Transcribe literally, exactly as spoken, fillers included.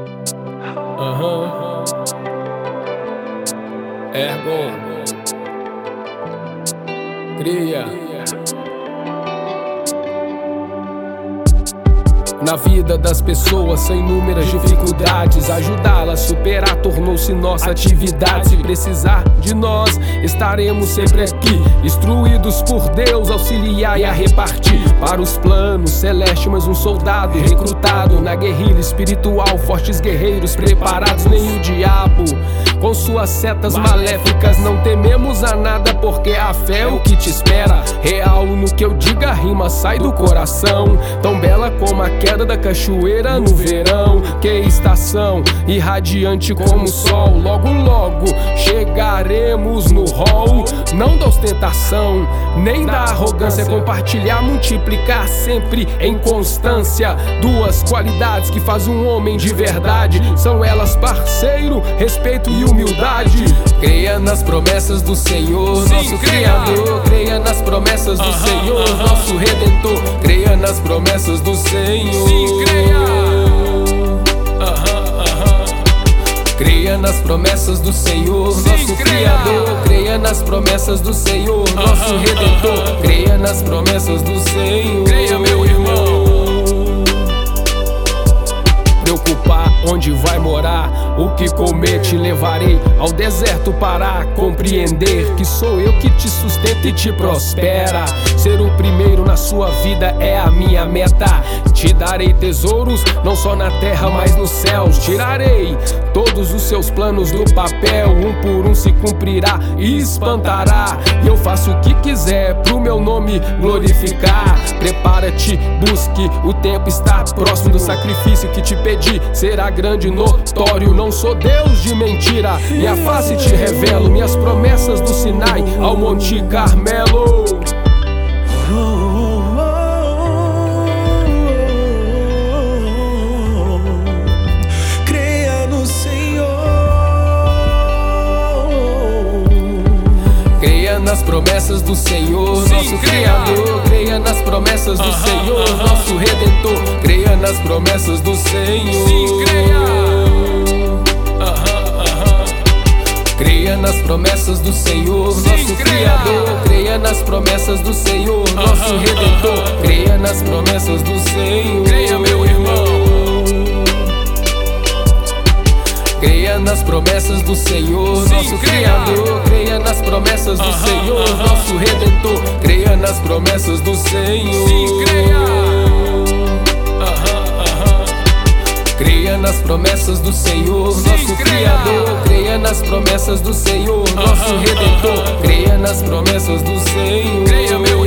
Aham. Ergo. Cria. Na vida das pessoas são inúmeras dificuldades. Ajudá-las a superar tornou-se nossa atividade. Se precisar de nós, estaremos sempre aqui, instruídos por Deus, auxiliar e a repartir para os planos celestes. Mas um soldado recrutado na guerrilha espiritual, fortes guerreiros preparados. Nem o diabo com suas setas maléficas. Não tememos a nada, porque a fé é o que te espera. Real no que eu diga, a rima sai do coração, tão bela como a queda da cachoeira no verão. Que estação irradiante como o sol. Logo, logo chegaremos no hall. Não da ostentação, nem da arrogância. Compartilhar, multiplicar sempre em constância. Duas qualidades que faz um homem de verdade. São elas parceiro, respeito e humildade. Creia nas promessas do Senhor, Sim, nosso creia. Criador. Creia nas promessas do Aham, Senhor, aham. nosso Redentor. Creia nas promessas do Senhor. Sim, creia. Aham, aham. Creia nas promessas do Senhor, Sim, nosso creia. Criador. Creia nas promessas do Senhor, nosso Aham, Redentor. aham. Creia nas promessas do Senhor. Creia, meu irmão. Preocupar onde vai morar, o que comer te levarei ao deserto para compreender que sou eu que te sustenta e te prospera. Ser o primeiro na sua vida é a minha meta. Te darei tesouros, não só na terra, mas nos céus. Tirarei todos os seus planos do papel, um por um se cumprirá e espantará. E eu faço o que quiser pro meu nome glorificar. Prepara-te, busque, o tempo está próximo do sacrifício que te pedi. Será grande, notório, não sou Deus de mentira. Minha face te revelo, minhas promessas do Sinai ao Monte Carmelo. Creia no Senhor. Creia nas promessas do Senhor, Sim, nosso creia. Criador. Creia nas promessas do Aham, Senhor, aham. nosso Redentor. Creia nas promessas do Senhor. Sim, creia. Aham, aham. Creia nas promessas do Senhor, Sim, nosso creia. Criador. Creia nas promessas do Senhor, nosso Aham, Redentor. aham. Creia nas promessas do Senhor. Creia, meu irmão. Creia nas promessas do Senhor, Sim, nosso creia. Criador. Creia nas promessas do Aham, Senhor, aham. nosso Redentor. Creia nas promessas do Senhor. Sim, creia. Aham, aham. Creia nas promessas do Senhor, Sim, nosso creia. Criador. Creia nas promessas do Senhor, nosso Aham, Redentor. aham. Creia nas promessas do Senhor. Creia, meu